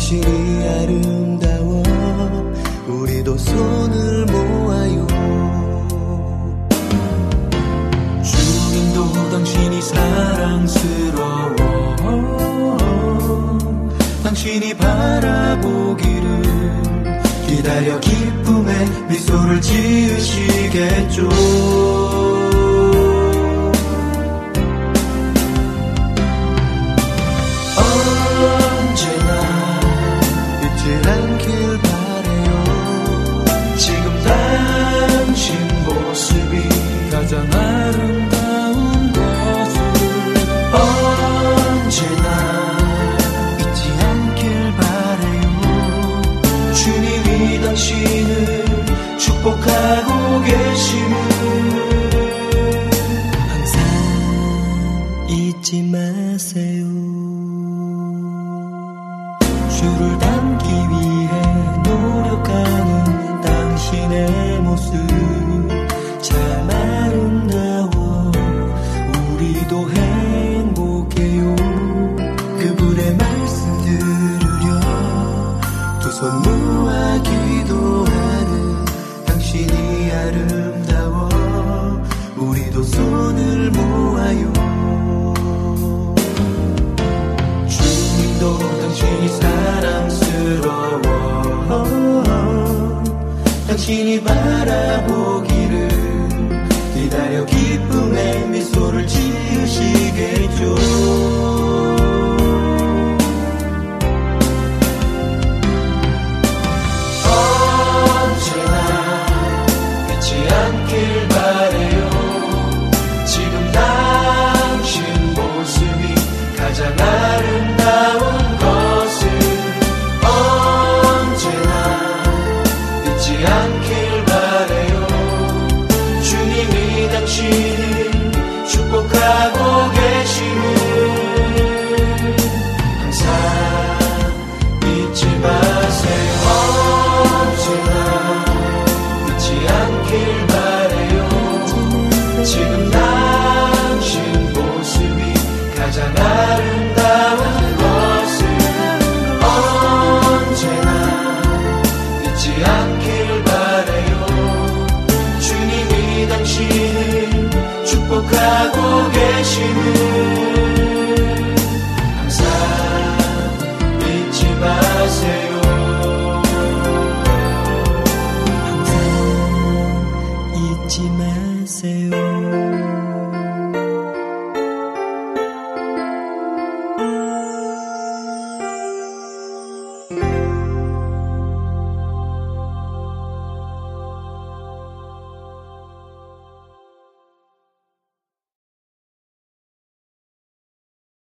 당신이 아름다워 우리도 손을 모아요. 주님도 당신이 사랑스러워 당신이 바라보기를 기다려 기쁨의 미소를 지으시겠죠. 언제나 잊지 않길 바래요. 지금 당신 모습이 가장 아름다운 것을 언제나 잊지 않길 바래요. 주님이 당신을 축복하고 계심을 항상 잊지 마세요. 주를 닮기 위해 노력하는 당신의 모습 참 아름다워 우리도 행복해요. 그분의 말씀 들으려 두 손 모아 기도하는 당신이 아름다워 우리도 손을 모아요. 주님도 당신이 사랑스러워 당신이 바라보기를 기다려 기쁨의 미소를 지으시겠죠. 언제나 잊지 않길 바래요. 지금 당신 모습이 가장 아름다운 것을 언제나 잊지 않길 바래요. 주님이 당신을 축복하고 계심을 항상 잊지 마세요. 언제나 잊지 않길 바래요. 지금 당신 모습이 가장 아름다운 것을 언제나 잊지 않길 바래요. 주님이 당신을 축복하고 계심을 항상 잊지 마세요. 항상 잊지 마세요.